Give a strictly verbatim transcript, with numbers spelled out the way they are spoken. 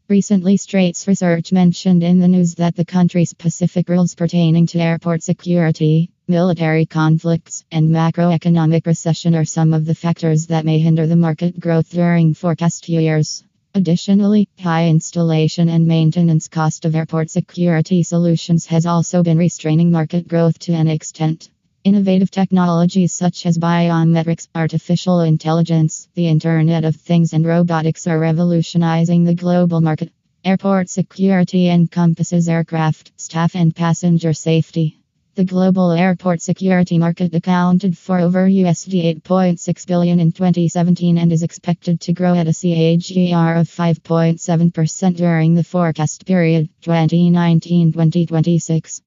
Recently, Straits Research mentioned in the news that the country's specific rules pertaining to airport security, military conflicts, and macroeconomic recession are some of the factors that may hinder the market growth during forecast years. Additionally, high installation and maintenance cost of airport security solutions has also been restraining market growth to an extent. Innovative technologies such as biometrics, artificial intelligence, the Internet of Things, and robotics are revolutionizing the global market. Airport security encompasses aircraft, staff, and passenger safety. The global airport security market accounted for over U S D eight point six billion in twenty seventeen and is expected to grow at a C A G R of five point seven percent during the forecast period twenty nineteen to twenty twenty-six.